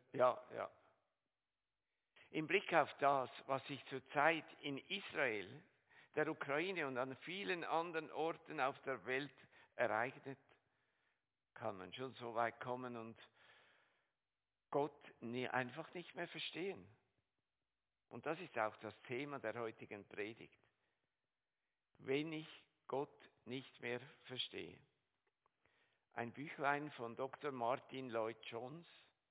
Ja, ja. Im Blick auf das, was sich zurzeit in Israel, der Ukraine und an vielen anderen Orten auf der Welt ereignet, kann man schon so weit kommen und Gott einfach nicht mehr verstehen. Und das ist auch das Thema der heutigen Predigt. Wenn ich Gott nicht mehr verstehe. Ein Büchlein von Dr. Martin Lloyd Jones.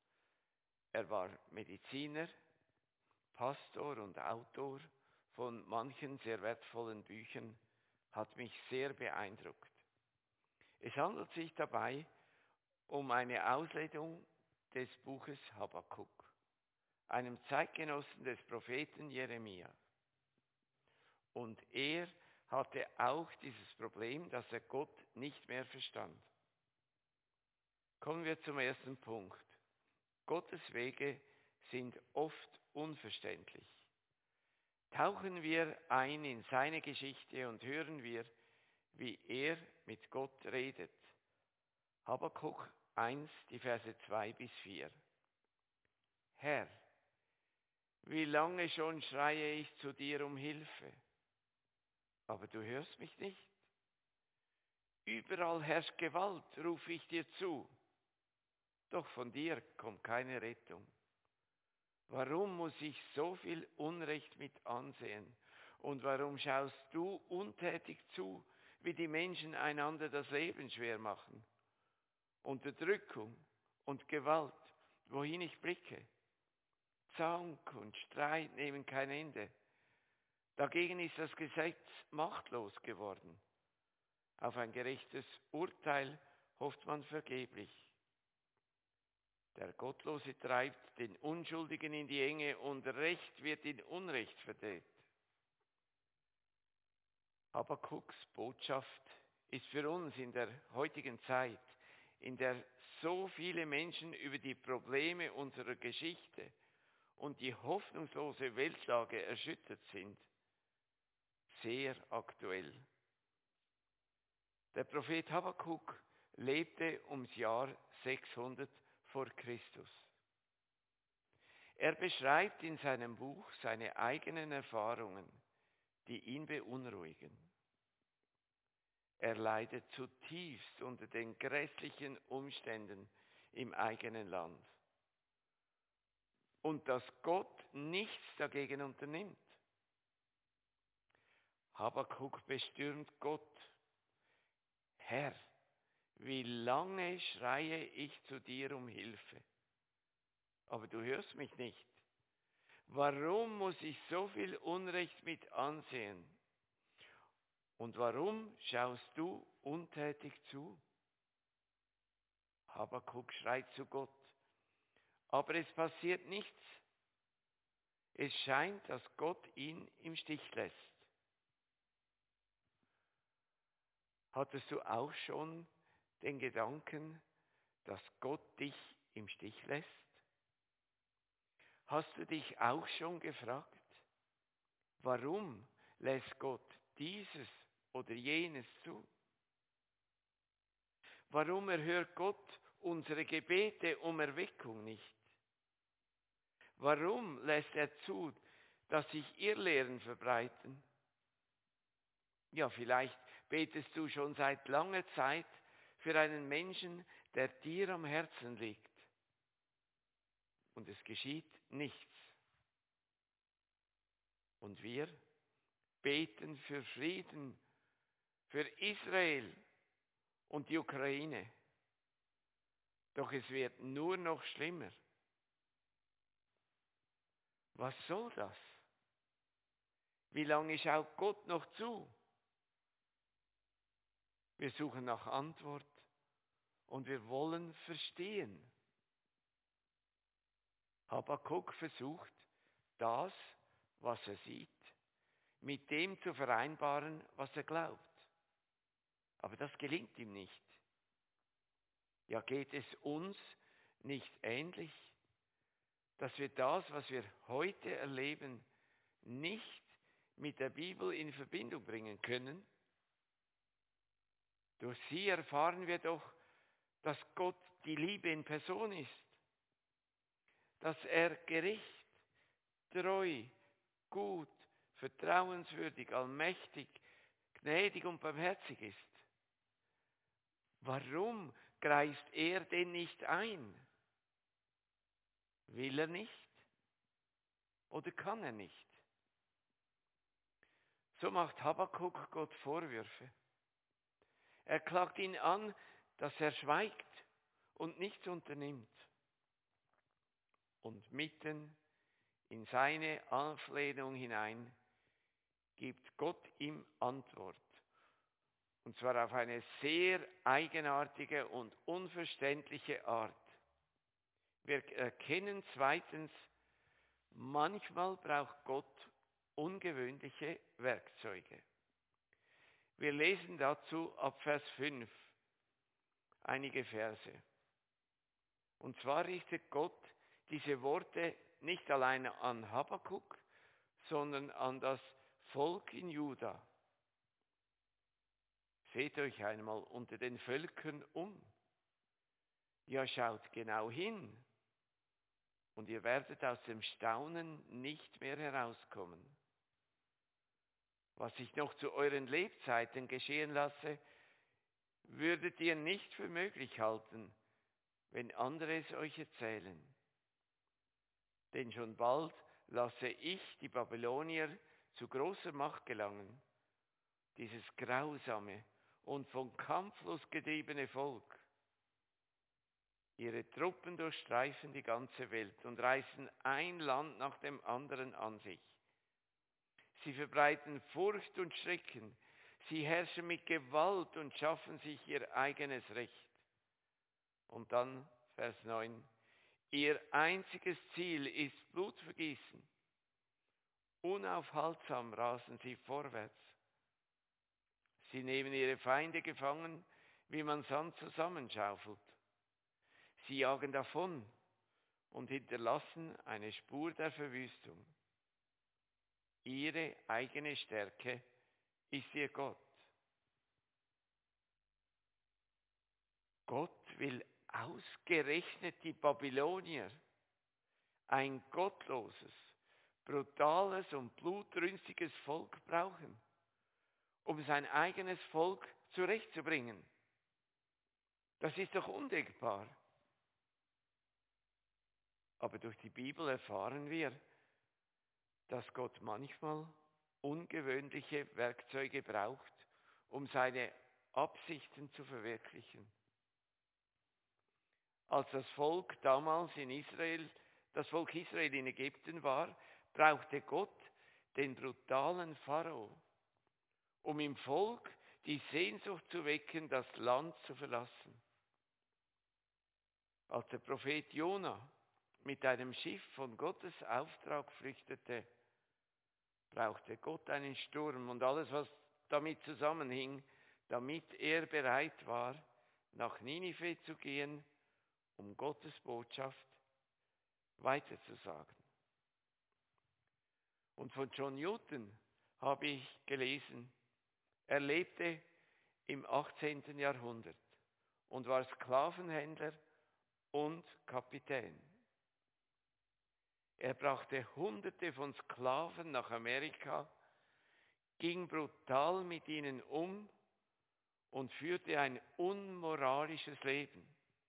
Er war Mediziner, Pastor und Autor von manchen sehr wertvollen Büchern, hat mich sehr beeindruckt. Es handelt sich dabei um eine Auslegung des Buches Habakuk, einem Zeitgenossen des Propheten Jeremia. Und er hatte auch dieses Problem, dass er Gott nicht mehr verstand. Kommen wir zum ersten Punkt. Gottes Wege sind oft unverständlich. Tauchen wir ein in seine Geschichte und hören wir, wie er mit Gott redet. Habakuk 1, die Verse 2 bis 4. Herr, wie lange schon schreie ich zu dir um Hilfe, aber du hörst mich nicht. Überall herrscht Gewalt, rufe ich dir zu, doch von dir kommt keine Rettung. Warum muss ich so viel Unrecht mit ansehen? Und warum schaust du untätig zu, wie die Menschen einander das Leben schwer machen? Unterdrückung und Gewalt, wohin ich blicke. Zank und Streit nehmen kein Ende. Dagegen ist das Gesetz machtlos geworden. Auf ein gerechtes Urteil hofft man vergeblich. Der Gottlose treibt den Unschuldigen in die Enge und Recht wird in Unrecht verdreht. Habakuks Botschaft ist für uns in der heutigen Zeit, in der so viele Menschen über die Probleme unserer Geschichte und die hoffnungslose Weltlage erschüttert sind, sehr aktuell. Der Prophet Habakuk lebte ums Jahr 600 vor Christus. Er beschreibt in seinem Buch seine eigenen Erfahrungen, die ihn beunruhigen. Er leidet zutiefst unter den grässlichen Umständen im eigenen Land. Und dass Gott nichts dagegen unternimmt. Habakuk bestürmt Gott. Herr, wie lange schreie ich zu dir um Hilfe? Aber du hörst mich nicht. Warum muss ich so viel Unrecht mit ansehen? Und warum schaust du untätig zu? Habakuk schreit zu Gott. Aber es passiert nichts. Es scheint, dass Gott ihn im Stich lässt. Hattest du auch schon den Gedanken, dass Gott dich im Stich lässt? Hast du dich auch schon gefragt, warum lässt Gott dieses oder jenes zu? Warum erhört Gott unsere Gebete um Erweckung nicht? Warum lässt er zu, dass sich Irrlehren verbreiten? Ja, vielleicht betest du schon seit langer Zeit für einen Menschen, der dir am Herzen liegt. Und es geschieht nichts. Und wir beten für Frieden, für Israel und die Ukraine. Doch es wird nur noch schlimmer. Was soll das? Wie lange schaut Gott noch zu? Wir suchen nach Antwort und wir wollen verstehen. Habakuk versucht, das, was er sieht, mit dem zu vereinbaren, was er glaubt. Aber das gelingt ihm nicht. Ja, geht es uns nicht ähnlich, dass wir das, was wir heute erleben, nicht mit der Bibel in Verbindung bringen können? Durch sie erfahren wir doch, dass Gott die Liebe in Person ist, dass er gerecht, treu, gut, vertrauenswürdig, allmächtig, gnädig und barmherzig ist. Warum greift er denn nicht ein? Will er nicht oder kann er nicht? So macht Habakuk Gott Vorwürfe. Er klagt ihn an, dass er schweigt und nichts unternimmt. Und mitten in seine Auflehnung hinein gibt Gott ihm Antwort. Und zwar auf eine sehr eigenartige und unverständliche Art. Wir erkennen zweitens, manchmal braucht Gott ungewöhnliche Werkzeuge. Wir lesen dazu ab Vers 5 einige Verse. Und zwar richtet Gott diese Worte nicht allein an Habakuk, sondern an das Volk in Juda. Seht euch einmal unter den Völkern um. Ja, schaut genau hin. Und ihr werdet aus dem Staunen nicht mehr herauskommen. Was ich noch zu euren Lebzeiten geschehen lasse, würdet ihr nicht für möglich halten, wenn andere es euch erzählen. Denn schon bald lasse ich die Babylonier zu großer Macht gelangen, dieses grausame und von kampflos getriebene Volk. Ihre Truppen durchstreifen die ganze Welt und reißen ein Land nach dem anderen an sich. Sie verbreiten Furcht und Schrecken. Sie herrschen mit Gewalt und schaffen sich ihr eigenes Recht. Und dann Vers 9. Ihr einziges Ziel ist Blutvergießen. Unaufhaltsam rasen sie vorwärts. Sie nehmen ihre Feinde gefangen, wie man Sand zusammenschaufelt. Sie jagen davon und hinterlassen eine Spur der Verwüstung. Ihre eigene Stärke ist ihr Gott. Gott will ausgerechnet die Babylonier, ein gottloses, brutales und blutrünstiges Volk brauchen, um sein eigenes Volk zurechtzubringen. Das ist doch undenkbar. Aber durch die Bibel erfahren wir, dass Gott manchmal ungewöhnliche Werkzeuge braucht, um seine Absichten zu verwirklichen. Als das Volk damals das Volk Israel in Ägypten war, brauchte Gott den brutalen Pharao, um im Volk die Sehnsucht zu wecken, das Land zu verlassen. Als der Prophet Jona mit einem Schiff von Gottes Auftrag flüchtete, brauchte Gott einen Sturm und alles, was damit zusammenhing, damit er bereit war, nach Ninive zu gehen, um Gottes Botschaft weiterzusagen. Und von John Newton habe ich gelesen, er lebte im 18. Jahrhundert und war Sklavenhändler und Kapitän. Er brachte Hunderte von Sklaven nach Amerika, ging brutal mit ihnen um und führte ein unmoralisches Leben.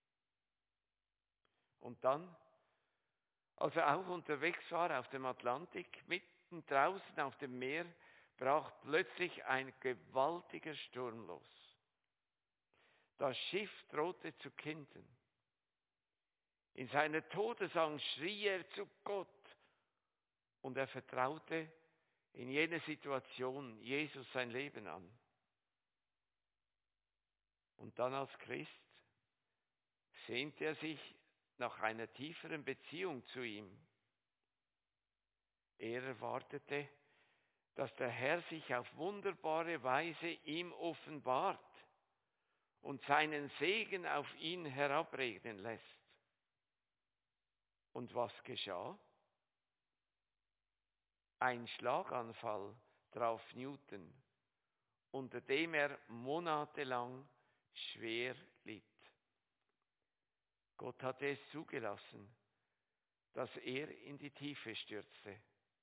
Und dann, als er auch unterwegs war auf dem Atlantik, mitten draußen auf dem Meer, brach plötzlich ein gewaltiger Sturm los. Das Schiff drohte zu kentern. In seiner Todesangst schrie er zu Gott und er vertraute in jener Situation Jesus sein Leben an. Und dann als Christ sehnte er sich nach einer tieferen Beziehung zu ihm. Er erwartete, dass der Herr sich auf wunderbare Weise ihm offenbart und seinen Segen auf ihn herabregnen lässt. Und was geschah? Ein Schlaganfall traf Newton, unter dem er monatelang schwer litt. Gott hatte es zugelassen, dass er in die Tiefe stürzte.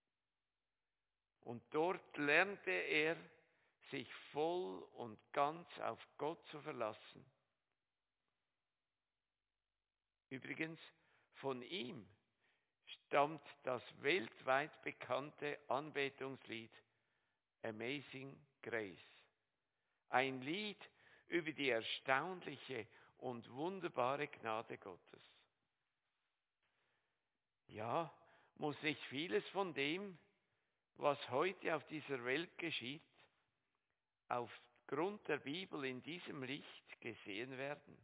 Und dort lernte er, sich voll und ganz auf Gott zu verlassen. Übrigens, von ihm stammt das weltweit bekannte Anbetungslied Amazing Grace. Ein Lied über die erstaunliche und wunderbare Gnade Gottes. Ja, muss nicht vieles von dem, was heute auf dieser Welt geschieht, aufgrund der Bibel in diesem Licht gesehen werden?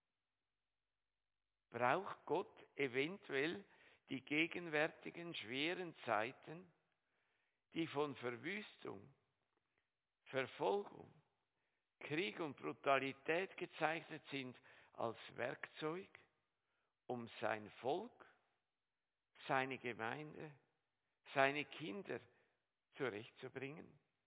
Braucht Gott eventuell die gegenwärtigen schweren Zeiten, die von Verwüstung, Verfolgung, Krieg und Brutalität gezeichnet sind, als Werkzeug, um sein Volk, seine Gemeinde, seine Kinder zurechtzubringen?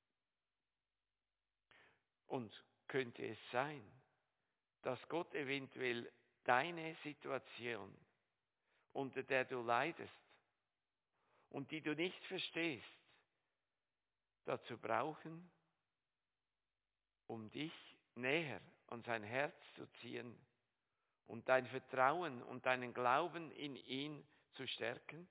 Und könnte es sein, dass Gott eventuell deine Situation, unter der du leidest und die du nicht verstehst, dazu brauchen, um dich näher an sein Herz zu ziehen und dein Vertrauen und deinen Glauben in ihn zu stärken?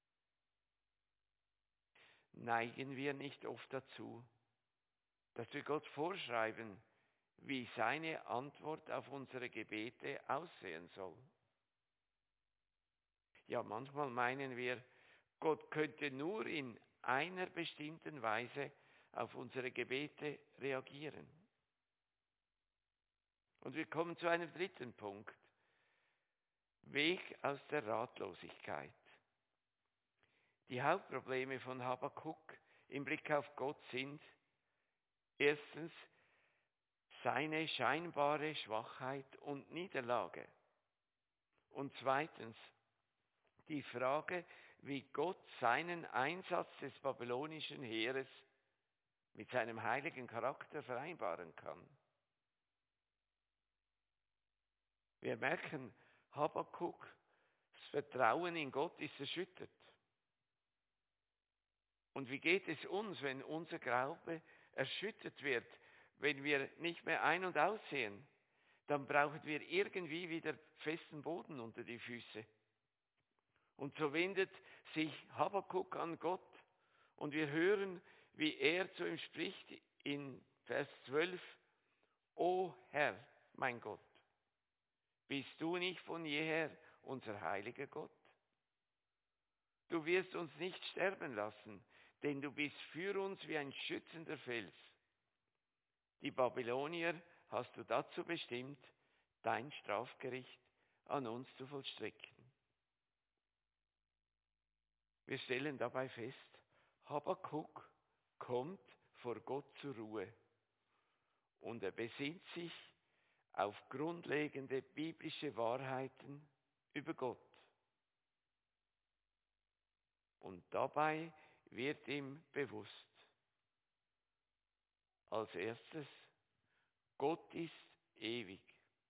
Neigen wir nicht oft dazu, dass wir Gott vorschreiben, wie seine Antwort auf unsere Gebete aussehen soll? Ja, manchmal meinen wir, Gott könnte nur in einer bestimmten Weise auf unsere Gebete reagieren. Und wir kommen zu einem dritten Punkt. Weg aus der Ratlosigkeit. Die Hauptprobleme von Habakuk im Blick auf Gott sind erstens seine scheinbare Schwachheit und Niederlage. Und zweitens die Frage, wie Gott seinen Einsatz des babylonischen Heeres mit seinem heiligen Charakter vereinbaren kann. Wir merken, Habakuks Vertrauen in Gott ist erschüttert. Und wie geht es uns, wenn unser Glaube erschüttert wird, wenn wir nicht mehr ein- und aussehen? Dann brauchen wir irgendwie wieder festen Boden unter die Füße. Und so wendet sich Habakuk an Gott und wir hören, wie er zu ihm spricht in Vers 12. O Herr, mein Gott, bist du nicht von jeher unser heiliger Gott? Du wirst uns nicht sterben lassen, denn du bist für uns wie ein schützender Fels. Die Babylonier hast du dazu bestimmt, dein Strafgericht an uns zu vollstrecken. Wir stellen dabei fest, Habakuk kommt vor Gott zur Ruhe und er besinnt sich auf grundlegende biblische Wahrheiten über Gott. Und dabei wird ihm bewusst, als erstes, Gott ist ewig.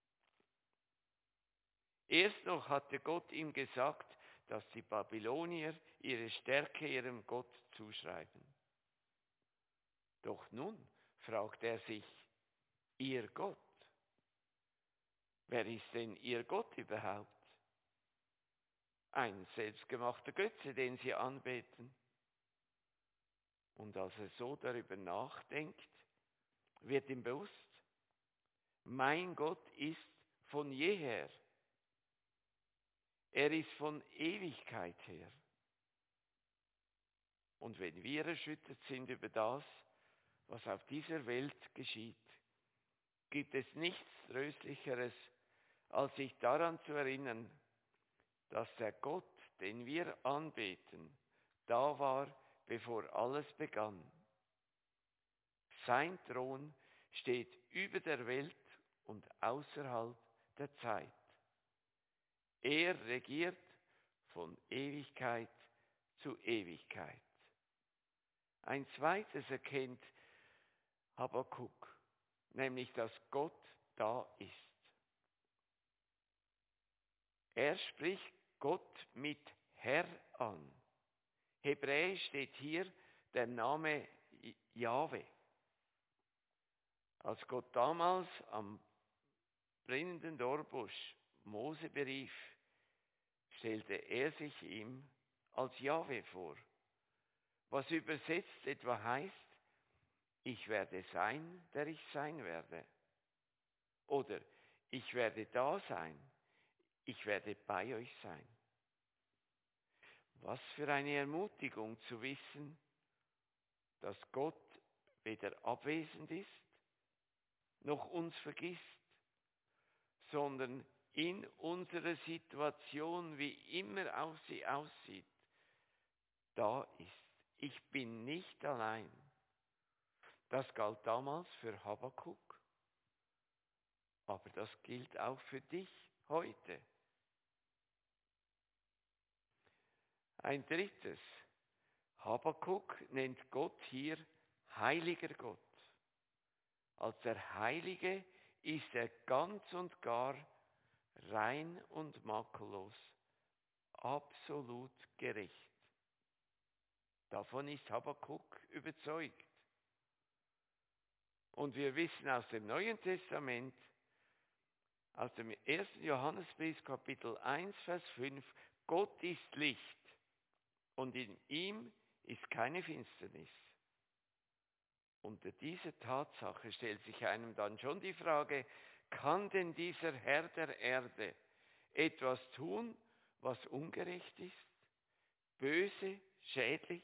Erst noch hatte Gott ihm gesagt, dass die Babylonier ihre Stärke ihrem Gott zuschreiben. Doch nun fragt er sich, ihr Gott? Wer ist denn ihr Gott überhaupt? Ein selbstgemachter Götze, den sie anbeten. Und als er so darüber nachdenkt, wird ihm bewusst, mein Gott ist von jeher. Er ist von Ewigkeit her. Und wenn wir erschüttert sind über das, was auf dieser Welt geschieht, gibt es nichts Tröstlicheres, als sich daran zu erinnern, dass der Gott, den wir anbeten, da war, bevor alles begann. Sein Thron steht über der Welt und außerhalb der Zeit. Er regiert von Ewigkeit zu Ewigkeit. Ein zweites erkennt Habakuk, nämlich dass Gott da ist. Er spricht Gott mit Herr an. Hebräisch steht hier der Name Jahwe. Als Gott damals am brennenden Dornbusch Mose berief, stellte er sich ihm als Jahwe vor, was übersetzt etwa heißt, ich werde sein, der ich sein werde. Oder ich werde da sein, ich werde bei euch sein. Was für eine Ermutigung zu wissen, dass Gott weder abwesend ist, noch uns vergisst, sondern in unserer Situation, wie immer auch sie aussieht, da ist. Ich bin nicht allein. Das galt damals für Habakuk, aber das gilt auch für dich heute. Ein drittes. Habakuk nennt Gott hier heiliger Gott. Als der Heilige ist er ganz und gar rein und makellos, absolut gerecht. Davon ist Habakuk überzeugt. Und wir wissen aus dem Neuen Testament, aus dem 1. Johannesbrief Kapitel 1, Vers 5, Gott ist Licht und in ihm ist keine Finsternis. Unter dieser Tatsache stellt sich einem dann schon die Frage, kann denn dieser Herr der Erde etwas tun, was ungerecht ist, böse, schädlich?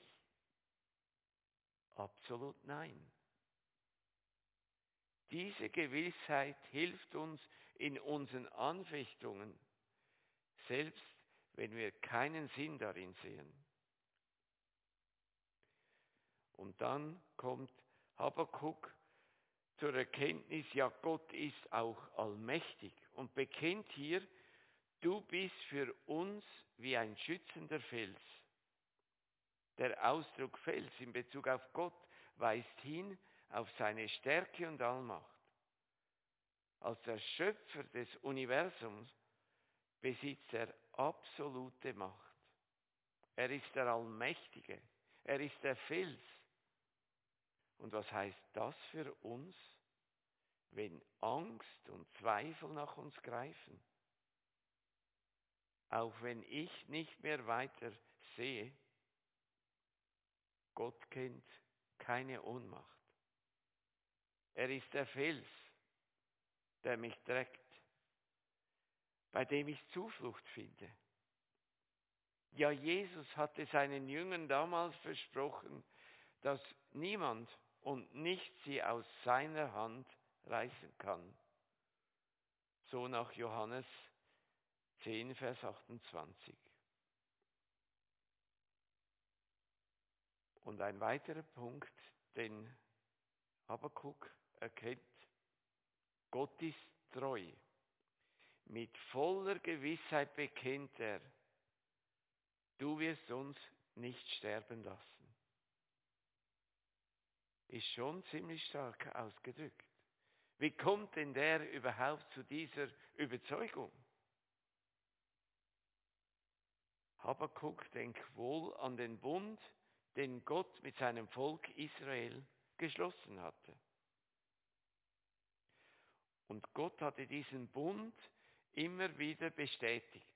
Absolut nein. Diese Gewissheit hilft uns in unseren Anfechtungen, selbst wenn wir keinen Sinn darin sehen. Und dann kommt Habakuk zur Erkenntnis, ja, Gott ist auch allmächtig und bekennt hier, du bist für uns wie ein schützender Fels. Der Ausdruck Fels in Bezug auf Gott weist hin auf seine Stärke und Allmacht. Als der Schöpfer des Universums besitzt er absolute Macht. Er ist der Allmächtige, er ist der Fels. Und was heißt das für uns, wenn Angst und Zweifel nach uns greifen? Auch wenn ich nicht mehr weiter sehe, Gott kennt keine Ohnmacht. Er ist der Fels, der mich trägt, bei dem ich Zuflucht finde. Ja, Jesus hatte seinen Jüngern damals versprochen, dass niemand und nichts sie aus seiner Hand reißen kann. So nach Johannes 10, Vers 28. Und ein weiterer Punkt, den Habakuk erkennt, Gott ist treu. Mit voller Gewissheit bekennt er, du wirst uns nicht sterben lassen. Ist schon ziemlich stark ausgedrückt. Wie kommt denn der überhaupt zu dieser Überzeugung? Habakuk denkt wohl an den Bund, den Gott mit seinem Volk Israel geschlossen hatte. Und Gott hatte diesen Bund immer wieder bestätigt.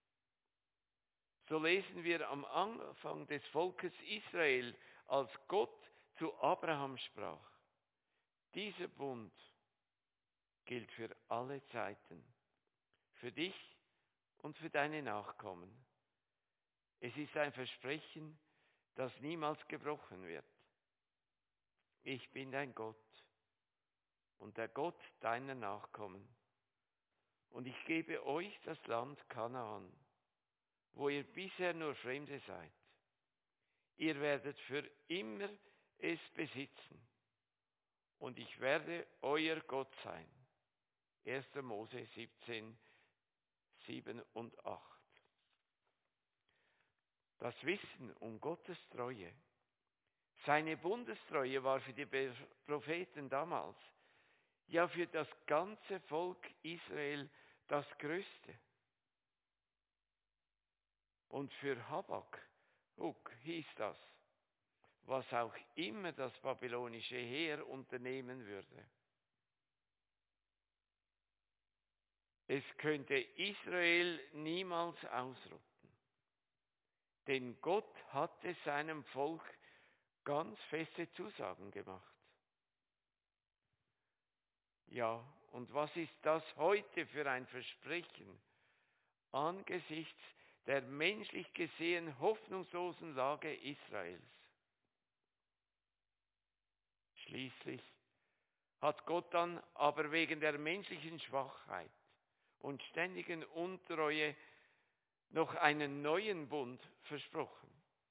So lesen wir am Anfang des Volkes Israel, als Gott zu Abraham sprach, dieser Bund gilt für alle Zeiten, für dich und für deine Nachkommen. Es ist ein Versprechen, das niemals gebrochen wird. Ich bin dein Gott und der Gott deiner Nachkommen. Und ich gebe euch das Land Kanaan, wo ihr bisher nur Fremde seid. Ihr werdet für immer es besitzen und ich werde euer Gott sein. 1. Mose 17, 7 und 8. Das Wissen um Gottes Treue, seine Bundestreue war für die Propheten damals, ja für das ganze Volk Israel das Größte. Und für Habakuk hieß das, was auch immer das babylonische Heer unternehmen würde. Es könnte Israel niemals ausrotten, denn Gott hatte seinem Volk ganz feste Zusagen gemacht. Ja, und was ist das heute für ein Versprechen angesichts der menschlich gesehen hoffnungslosen Lage Israels? Schließlich hat Gott dann aber wegen der menschlichen Schwachheit und ständigen Untreue noch einen neuen Bund versprochen.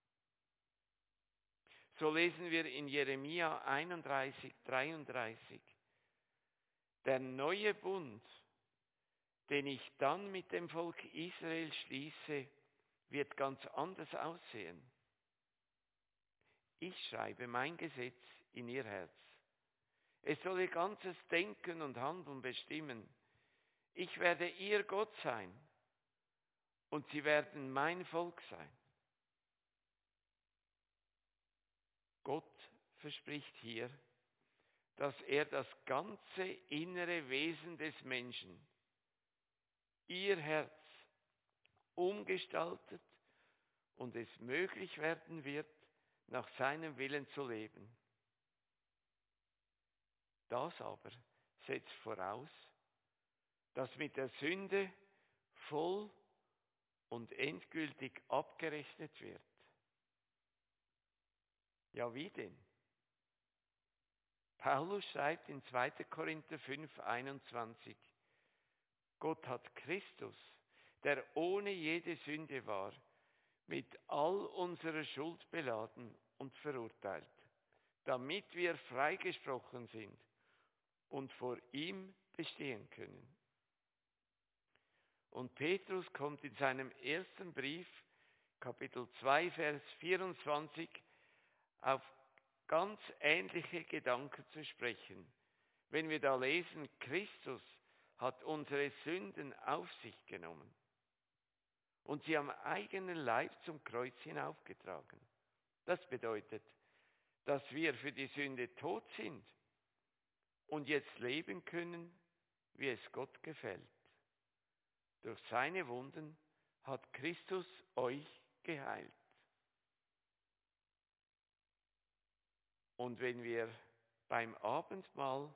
So lesen wir in Jeremia 31, 33. Der neue Bund, den ich dann mit dem Volk Israel schließe, wird ganz anders aussehen. Ich schreibe mein Gesetz in ihr Herz. Es soll ihr ganzes Denken und Handeln bestimmen. Ich werde ihr Gott sein und sie werden mein Volk sein. Gott verspricht hier, dass er das ganze innere Wesen des Menschen, ihr Herz, umgestaltet und es möglich werden wird, nach seinem Willen zu leben. Das aber setzt voraus, dass mit der Sünde voll und endgültig abgerechnet wird. Ja, wie denn? Paulus schreibt in 2. Korinther 5, 21, Gott hat Christus, der ohne jede Sünde war, mit all unserer Schuld beladen und verurteilt, damit wir freigesprochen sind und vor ihm bestehen können. Und Petrus kommt in seinem ersten Brief, Kapitel 2, Vers 24, auf ganz ähnliche Gedanken zu sprechen. Wenn wir da lesen, Christus hat unsere Sünden auf sich genommen und sie am eigenen Leib zum Kreuz hinaufgetragen. Das bedeutet, dass wir für die Sünde tot sind und jetzt leben können, wie es Gott gefällt. Durch seine Wunden hat Christus euch geheilt. Und wenn wir beim Abendmahl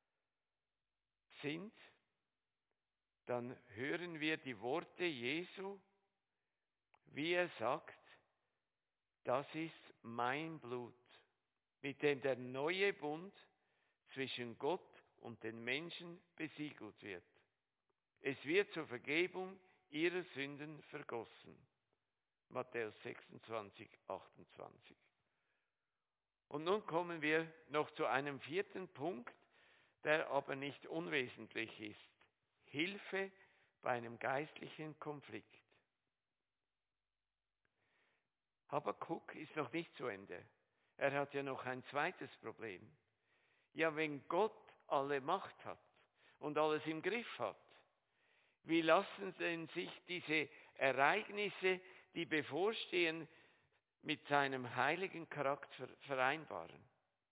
sind, dann hören wir die Worte Jesu, wie er sagt, das ist mein Blut, mit dem der neue Bund zwischen Gott und den Menschen besiegelt wird. Es wird zur Vergebung ihrer Sünden vergossen. Matthäus 26, 28. Und nun kommen wir noch zu einem vierten Punkt, der aber nicht unwesentlich ist. Hilfe bei einem geistlichen Konflikt. Habakuk ist noch nicht zu Ende. Er hat ja noch ein zweites Problem. Ja, wenn Gott alle Macht hat und alles im Griff hat, wie lassen denn sich diese Ereignisse, die bevorstehen, mit seinem heiligen Charakter vereinbaren?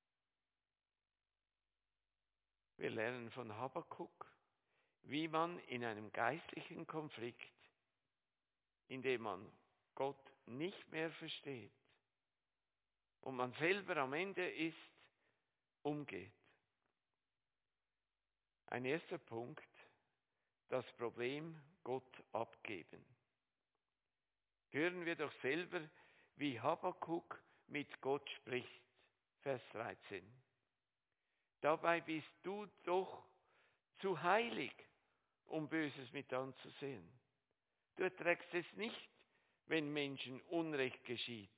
Wir lernen von Habakuk, wie man in einem geistlichen Konflikt, in dem man Gott nicht mehr versteht und man selber am Ende ist, umgeht. Ein erster Punkt, das Problem Gott abgeben. Hören wir doch selber, wie Habakuk mit Gott spricht. Vers 13. Dabei bist du doch zu heilig, um Böses mit anzusehen. Du erträgst es nicht, wenn Menschen Unrecht geschieht.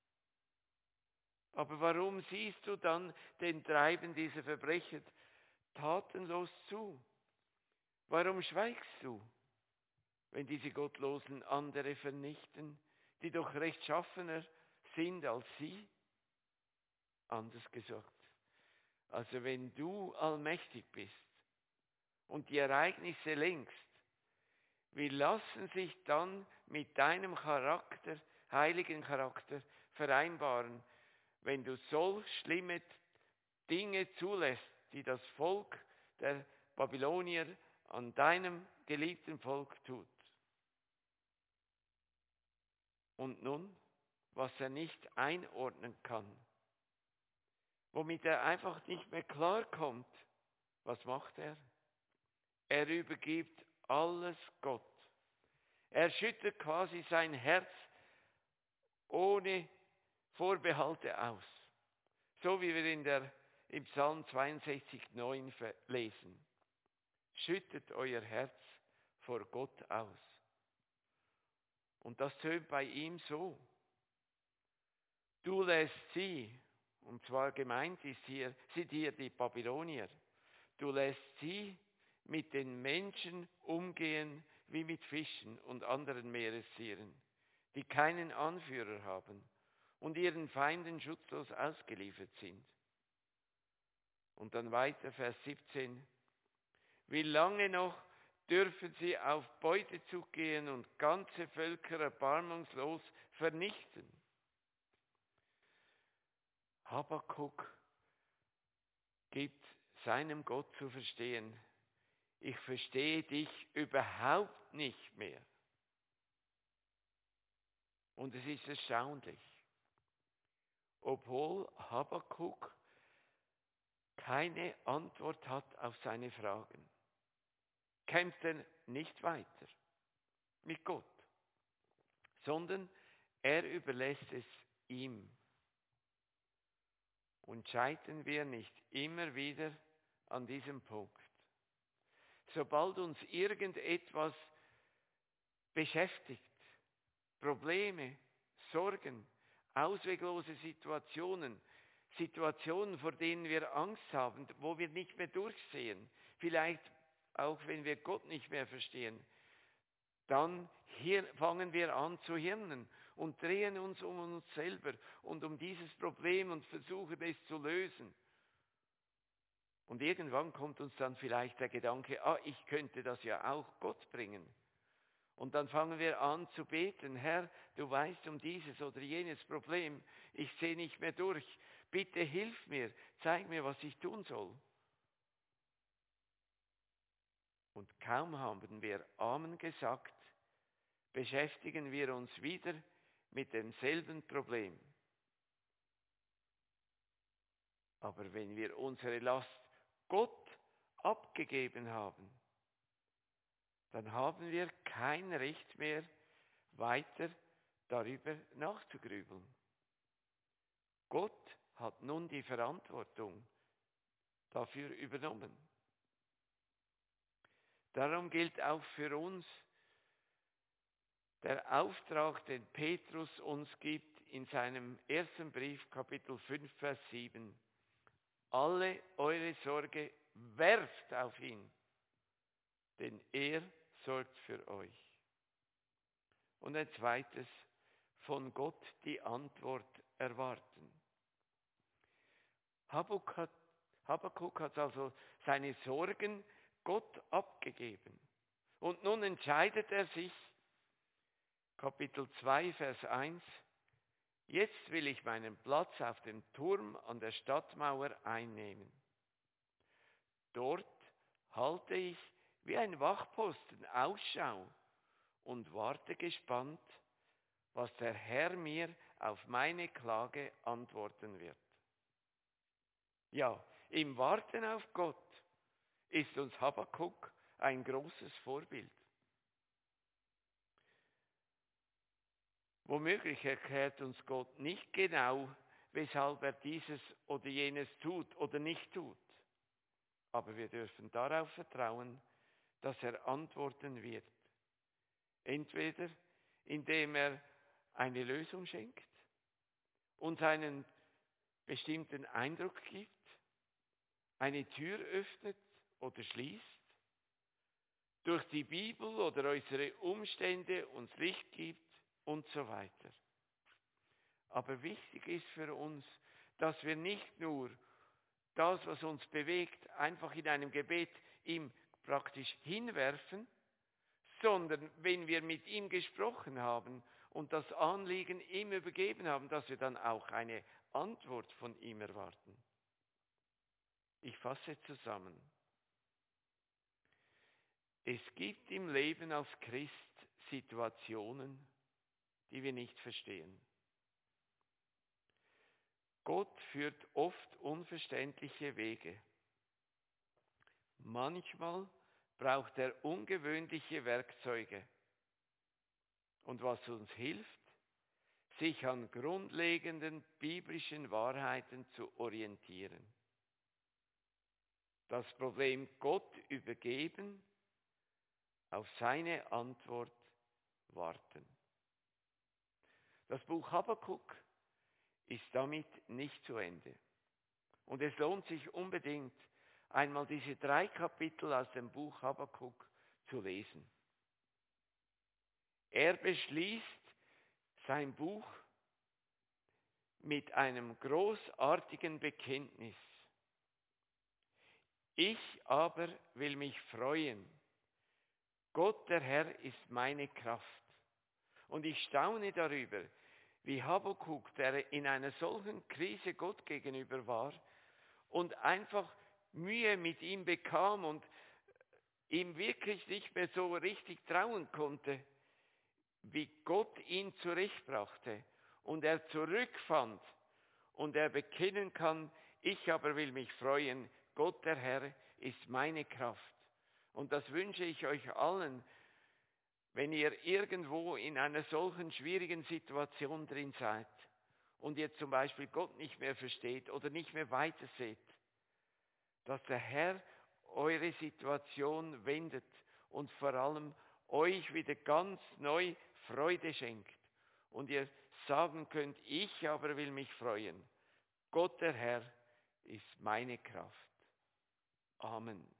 Aber warum siehst du dann den Treiben dieser Verbrecher tatenlos zu? Warum schweigst du, wenn diese Gottlosen andere vernichten, die doch rechtschaffener sind als sie? Anders gesagt, also wenn du allmächtig bist und die Ereignisse lenkst, Wie lassen sich dann mit deinem Charakter, heiligen Charakter, vereinbaren, wenn du solch schlimme Dinge zulässt, die das Volk der Babylonier an deinem geliebten Volk tut? Und nun, was er nicht einordnen kann, womit er einfach nicht mehr klarkommt, was macht er? Er übergibt alles Gott. Er schüttet quasi sein Herz ohne Vorbehalte aus. So wie wir im Psalm 62,9 lesen. Schüttet euer Herz vor Gott aus. Und das tönt bei ihm so. Du lässt sie, und zwar gemeint sind hier die Babylonier, du lässt sie mit den Menschen umgehen wie mit Fischen und anderen Meerestieren, die keinen Anführer haben und ihren Feinden schutzlos ausgeliefert sind. Und dann weiter, Vers 17. Wie lange noch dürfen sie auf Beutezug gehen und ganze Völker erbarmungslos vernichten? Habakuk gibt seinem Gott zu verstehen, ich verstehe dich überhaupt nicht mehr. Und es ist erstaunlich, obwohl Habakuk keine Antwort hat auf seine Fragen, kämpft er nicht weiter mit Gott, sondern er überlässt es ihm. Und scheitern wir nicht immer wieder an diesem Punkt? Sobald uns irgendetwas beschäftigt, Probleme, Sorgen, ausweglose Situationen, Situationen, vor denen wir Angst haben, wo wir nicht mehr durchsehen, vielleicht auch wenn wir Gott nicht mehr verstehen, dann fangen wir an zu hirnen und drehen uns um uns selber und um dieses Problem und versuchen es zu lösen. Und irgendwann kommt uns dann vielleicht der Gedanke, ich könnte das ja auch Gott bringen. Und dann fangen wir an zu beten, Herr, du weißt um dieses oder jenes Problem, ich sehe nicht mehr durch, bitte hilf mir, zeig mir, was ich tun soll. Und kaum haben wir Amen gesagt, beschäftigen wir uns wieder mit demselben Problem. Aber wenn wir unsere Last Gott abgegeben haben, dann haben wir kein Recht mehr, weiter darüber nachzugrübeln. Gott hat nun die Verantwortung dafür übernommen. Darum gilt auch für uns der Auftrag, den Petrus uns gibt in seinem ersten Brief, Kapitel 5, Vers 7. Alle eure Sorge werft auf ihn, denn er sorgt für euch. Und ein zweites, von Gott die Antwort erwarten. Habakuk hat also seine Sorgen Gott abgegeben. Und nun entscheidet er sich, Kapitel 2, Vers 1, jetzt will ich meinen Platz auf dem Turm an der Stadtmauer einnehmen. Dort halte ich wie ein Wachposten Ausschau und warte gespannt, was der Herr mir auf meine Klage antworten wird. Ja, im Warten auf Gott ist uns Habakuk ein großes Vorbild. Womöglich erklärt uns Gott nicht genau, weshalb er dieses oder jenes tut oder nicht tut. Aber wir dürfen darauf vertrauen, dass er antworten wird. Entweder indem er eine Lösung schenkt, uns einen bestimmten Eindruck gibt, eine Tür öffnet oder schließt, durch die Bibel oder äußere Umstände uns Licht gibt und so weiter. Aber wichtig ist für uns, dass wir nicht nur das, was uns bewegt, einfach in einem Gebet ihm praktisch hinwerfen, sondern wenn wir mit ihm gesprochen haben und das Anliegen ihm übergeben haben, dass wir dann auch eine Antwort von ihm erwarten. Ich fasse zusammen. Es gibt im Leben als Christ Situationen, die wir nicht verstehen. Gott führt oft unverständliche Wege. Manchmal braucht er ungewöhnliche Werkzeuge. Und was uns hilft, sich an grundlegenden biblischen Wahrheiten zu orientieren. Das Problem Gott übergeben, auf seine Antwort warten. Das Buch Habakuk ist damit nicht zu Ende. Und es lohnt sich unbedingt, einmal diese 3 Kapitel aus dem Buch Habakuk zu lesen. Er beschließt sein Buch mit einem großartigen Bekenntnis. Ich aber will mich freuen. Gott, der Herr, ist meine Kraft. Und ich staune darüber, wie Habakuk, der in einer solchen Krise Gott gegenüber war und einfach Mühe mit ihm bekam und ihm wirklich nicht mehr so richtig trauen konnte, wie Gott ihn zurechtbrachte und er zurückfand und er bekennen kann, ich aber will mich freuen, Gott der Herr ist meine Kraft. Und das wünsche ich euch allen, wenn ihr irgendwo in einer solchen schwierigen Situation drin seid und ihr zum Beispiel Gott nicht mehr versteht oder nicht mehr weiter seht, dass der Herr eure Situation wendet und vor allem euch wieder ganz neu Freude schenkt. Und ihr sagen könnt, ich aber will mich freuen. Gott der Herr ist meine Kraft. Amen.